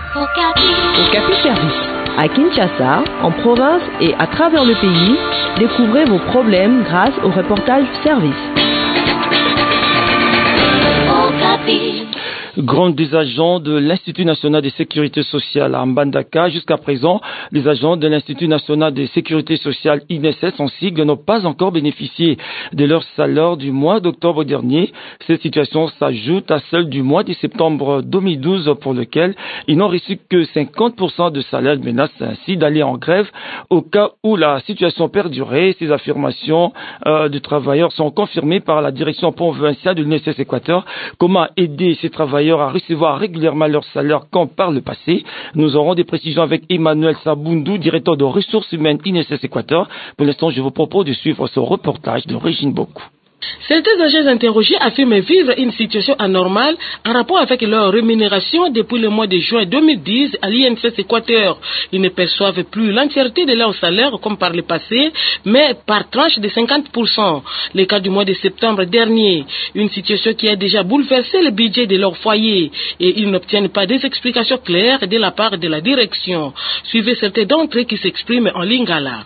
Okapi Service. À Kinshasa, en province et à travers le pays, découvrez vos problèmes grâce au reportage service. Grande des agents de l'Institut national de sécurité sociale à Mbandaka. Jusqu'à présent, les agents de l'Institut national de sécurité sociale INSS en sigle n'ont pas encore bénéficié de leur salaire du mois d'octobre dernier. Cette situation s'ajoute à celle du mois de septembre 2012 pour lequel ils n'ont reçu que 50% de salaire. Ils menacent ainsi d'aller en grève au cas où la situation perdurait. Ces affirmations des travailleurs sont confirmées par la direction provinciale de l'INSS Équateur. Comment aider ces travailleurs à recevoir régulièrement leur salaire comme par le passé? Nous aurons des précisions avec Emmanuel Sabundu, directeur de ressources humaines INSS Équateur. Pour l'instant, je vous propose de suivre ce reportage de Régine Boku. Certains agents interrogés affirment vivre une situation anormale en rapport avec leur rémunération depuis le mois de juin 2010 à l'INSS Équateur. Ils ne perçoivent plus l'entièreté de leur salaire comme par le passé, mais par tranche de 50%. Le cas du mois de septembre dernier, une situation qui a déjà bouleversé le budget de leur foyer et ils n'obtiennent pas des explications claires de la part de la direction. Suivez certains d'entre eux qui s'expriment en lingala.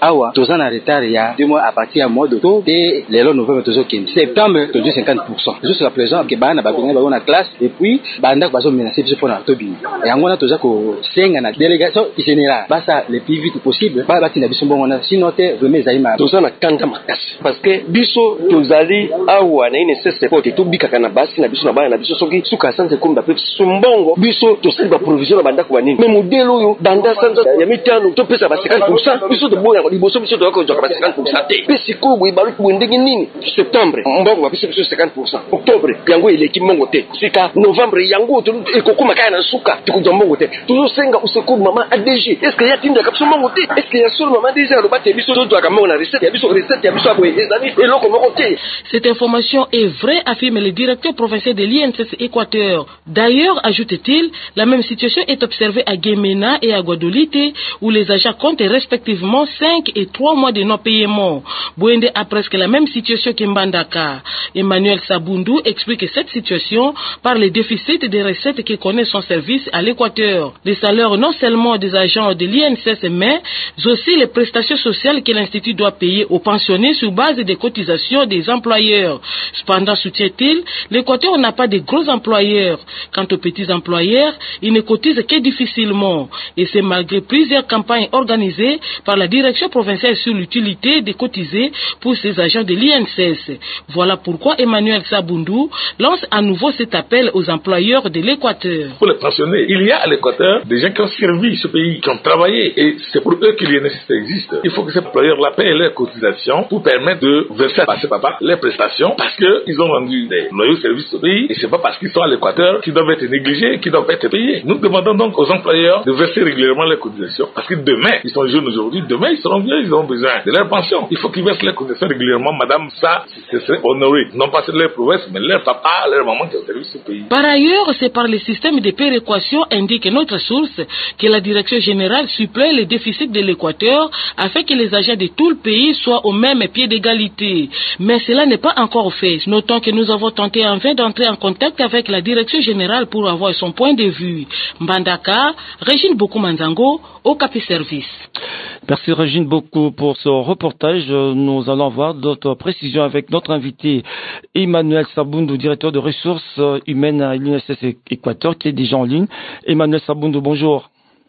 Il y a 2 mois à partir du mois d'octobre et les lois nouvelles septembre, tu 50%. Jusqu'à présent, que bana babina ba na classe et puis banda bazo menacer biso pour na tobi. Et angona toza ko senga na délégation générale. Basa le plus vite possible. Ba batina biso bongo na sinote remise aima. Toza na kanga makasi. Parce que biso tozali awa na INSS pote to bikaka na basi na biso na bana na biso soki suka sanze kumba pe sumbongo biso to sali ba provision na banda ko banini. Mais modelo yo banda sanza ya mitano to pesa ba 50%. Biso to boya ko liboso biso to ko joka ba 50% te. Pesi ko bo ibalu ko ndenge nini? Septembre mbongo bapesi biso 50%. Octobre yango eleki mbongo te. Sika novembre yango ekokuma kaya na suka tukuja mbongo te. Tuzosenga usecours maman ADG. Est-ce que ya tinda kapso mbongo te? Est-ce que ya solo maman ADG alobate biso to akambo na recette ya biso aboye ezali eloko moko te. Cette information est vraie, affirme le directeur provincial de l'INSS Équateur. D'ailleurs, ajoute-t-il, la même situation est observée à Guémena et à Guadolite où les agents comptent respectivement 5 et 3 mois de non-paiement. Bouende a presque la même situation qu'Mbandaka. Emmanuel Sabundu explique cette situation par les déficits des recettes que connaît son service à l'Équateur. Les salaires non seulement des agents de l'INSS mais aussi les prestations sociales que l'Institut doit payer aux pensionnés sur base des cotisations des employeurs. Cependant, soutient-il, l'Équateur n'a pas de gros employeurs. Quant aux petits employeurs, ils ne cotisent que difficilement. Et c'est malgré plusieurs campagnes organisées par la direction provinciale sur l'utilité de cotiser pour ces agents de l'INSS. Voilà pourquoi Emmanuel Sabundu lance à nouveau cet appel aux employeurs de l'Équateur. Pour les pensionnés, il y a à l'Équateur des gens qui ont servi ce pays, qui ont travaillé, et c'est pour eux que l'INSS existe. Il faut que ces employeurs-là payent leurs cotisations pour permettre de verser à ces papas les prestations, parce qu'ils ont rendu des loyaux services au pays, et c'est pas parce qu'ils sont à l'Équateur qu'ils doivent être négligés, qu'ils doivent être payés. Nous demandons donc aux employeurs de verser régulièrement leurs cotisations, parce que demain, ils sont jeunes aujourd'hui, demain ils seront vieux, ils auront besoin de leur pension. Il faut qu'ils versent leurs cotisations régulièrement, madame, ça, ce serait honoré. Non pas sur leur prouesse, mais leur papa, leur maman qui ont servi ce pays. Par ailleurs, c'est par le système de péréquation, indique notre source, que la direction générale supplée les déficits de l'Équateur afin que les agents de tout le pays soient au même pied d'égalité. Mais cela n'est pas encore fait. Notons que nous avons tenté en vain d'entrer en contact avec la direction générale pour avoir son point de vue. Mbandaka, Régine Boku-Manzango, Okapi Service. Merci Régine beaucoup pour ce reportage. Nous allons voir d'autres précisions avec notre invité Emmanuel Sabundu, directeur de ressources humaines à l'INSS Équateur, qui est déjà en ligne. Emmanuel Sabundu, bonjour.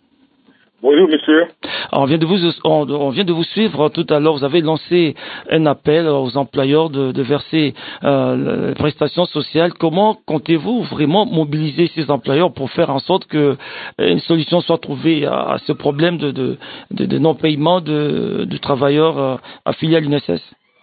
Bonjour monsieur. Alors, on vient de vous suivre tout à l'heure. Vous avez lancé un appel aux employeurs de verser les prestations sociales. Comment comptez-vous vraiment mobiliser ces employeurs pour faire en sorte que une solution soit trouvée à ce problème de non-paiement de travailleurs affiliés à l'INSS?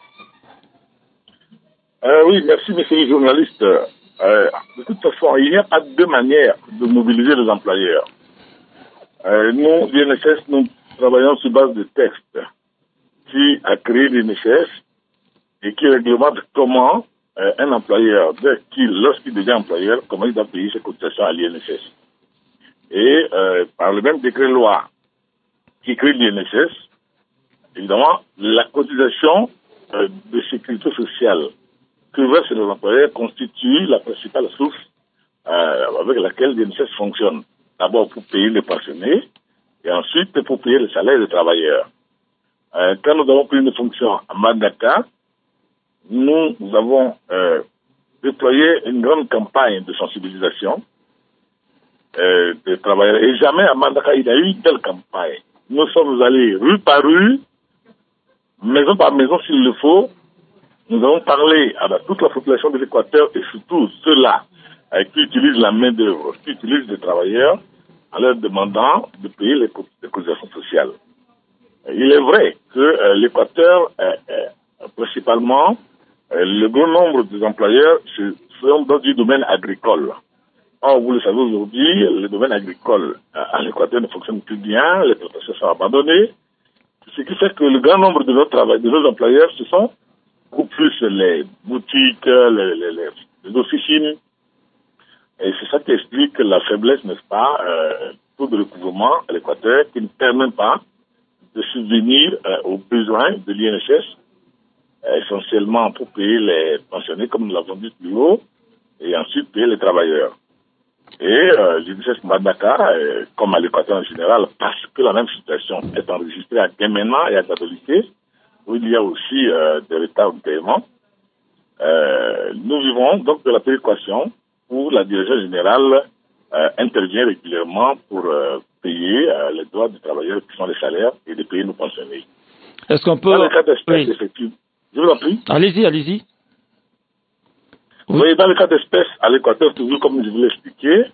Oui, merci monsieur le journaliste. De toute façon, il n'y a pas deux manières de mobiliser les employeurs. Nous, l'INSS, nous travaillons sur base de textes qui a créé l'INSS et qui réglemente comment un employeur, lorsqu'il devient employeur, comment il doit payer ses cotisations à l'INSS. Et par le même décret-loi qui crée l'INSS, évidemment, la cotisation de sécurité sociale que versent les employeurs constitue la principale source avec laquelle l'INSS fonctionne. D'abord pour payer les pensionnés et ensuite pour payer le salaire des travailleurs. Quand nous avons pris une fonction à Mbandaka, nous avons déployé une grande campagne de sensibilisation des travailleurs. Et jamais à Mbandaka il y a eu une telle campagne. Nous sommes allés rue par rue, maison par maison s'il le faut. Nous avons parlé à toute la population de l'Équateur et surtout ceux-là qui utilisent la main-d'œuvre, qui utilisent les travailleurs, en leur demandant de payer les cotisations sociales. Il est vrai que l'Équateur, principalement, le grand nombre des employeurs sont dans du domaine agricole. Or, vous le savez aujourd'hui, le domaine agricole à l'Équateur ne fonctionne plus bien, les prestations sont abandonnées, ce qui fait que le grand nombre de nos employeurs, ce sont beaucoup plus les boutiques, les officines. Et c'est ça qui explique la faiblesse, n'est-ce pas, taux de recouvrement à l'Équateur qui ne permet pas de subvenir aux besoins de l'INSS, essentiellement pour payer les pensionnés, comme nous l'avons dit plus haut, et ensuite payer les travailleurs. Et l'INSS Mbandaka, comme à l'Équateur en général, parce que la même situation est enregistrée à Guémena et à Gadolité, où il y a aussi des retards de paiement, nous vivons donc de la péréquation où la direction générale intervient régulièrement pour payer les droits des travailleurs qui sont les salaires et de payer nos pensionnés. Est-ce qu'on peut... Dans le cas d'espèce, effectivement, je vous en prie. Allez-y. Vous voyez, dans le cas d'espèce, à l'Équateur, toujours comme je vous l'ai expliqué,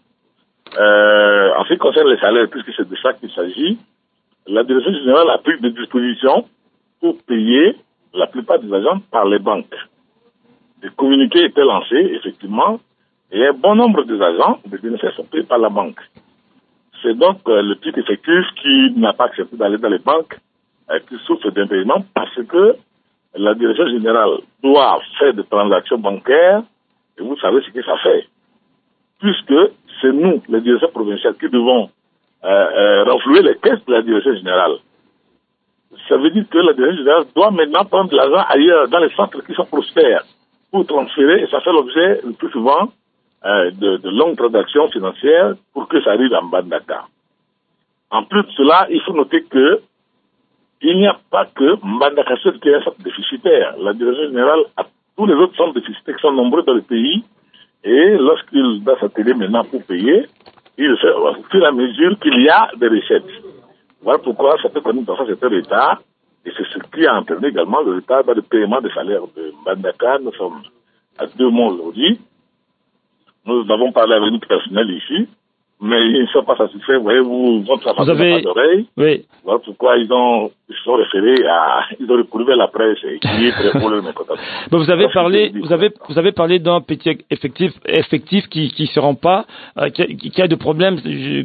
en ce qui concerne les salaires, puisque c'est de ça qu'il s'agit, la direction générale a pris des dispositions pour payer la plupart des agents par les banques. Des communiqués étaient lancés, effectivement, et un bon nombre des agents de l'INSS sont payés par la banque. C'est donc le petit effectif qui n'a pas accepté d'aller dans les banques, qui souffre d'impaiement parce que la direction générale doit faire des transactions bancaires, et vous savez ce que ça fait. Puisque c'est nous, les directions provinciales, qui devons renflouer les caisses de la direction générale. Ça veut dire que la direction générale doit maintenant prendre de l'argent ailleurs, dans les centres qui sont prospères, pour transférer, et ça fait l'objet le plus souvent de longues transactions financières pour que ça arrive en Mbandaka. En plus de cela, il faut noter que il n'y a pas que Mbandaka seul qui est un centre déficitaire. La direction générale a tous les autres centres déficitaires qui sont nombreux dans le pays, et lorsqu'il doit s'atteler maintenant pour payer, il fait au fur et à mesure qu'il y a des recettes. Voilà pourquoi ça peut connaître dans certains retards, et c'est ce qui a entraîné également le retard dans le paiement des salaires de Mbandaka. Nous sommes à 2 mois aujourd'hui. Nous avons parlé avec notre personnel ici, mais ils ne sont pas satisfaits. Vous voyez, vous avez d'oreilles. Oui. Voilà pourquoi ils sont référés ils ont recouru à la presse et qui est très pour le mécontentement. Vous avez parlé d'un petit effectif qui se rend pas, qui a des problèmes.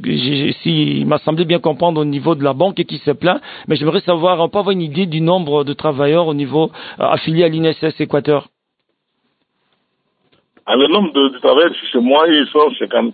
Il m'a semblé bien comprendre au niveau de la banque et qui se plaint. Mais j'aimerais savoir, on peut avoir une idée du nombre de travailleurs au niveau affilié à l'INSS Équateur. Le nombre de travailleurs chez moi, ils sont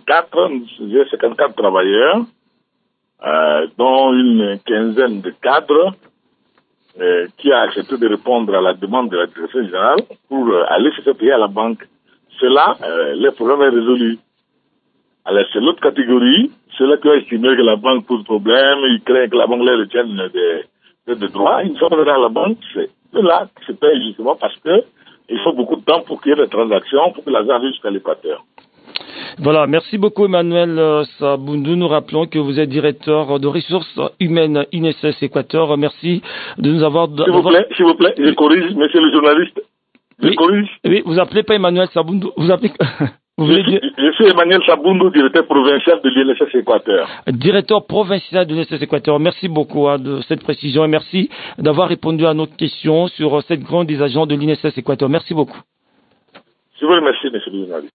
54 travailleurs, dont une quinzaine de cadres qui a accepté de répondre à la demande de la direction générale pour aller se faire payer à la banque. Cela, le problème est résolu. Alors, c'est l'autre catégorie, ceux-là qui ont estimé que la banque pose problème, ils craignent que la banque leur retienne des droits, ils ne sont pas dans la banque, c'est ceux-là qui se payent justement parce que il faut beaucoup de temps pour qu'il y ait des transactions, pour que l'argent arrive jusqu'à l'Équateur. Voilà, merci beaucoup Emmanuel Sabundu. Nous rappelons que vous êtes directeur de ressources humaines INSS Équateur. Merci de nous avoir... S'il vous plaît, je corrige, monsieur le journaliste. Je corrige. Oui, vous appelez pas Emmanuel Sabundu, vous appelez... Je suis Emmanuel Sabundu, directeur provincial de l'INSS Équateur. Directeur provincial de l'INSS Équateur. Merci beaucoup de cette précision et merci d'avoir répondu à notre question sur cette grande des agents de l'INSS Équateur. Merci beaucoup. Je vous remercie, monsieur le journaliste.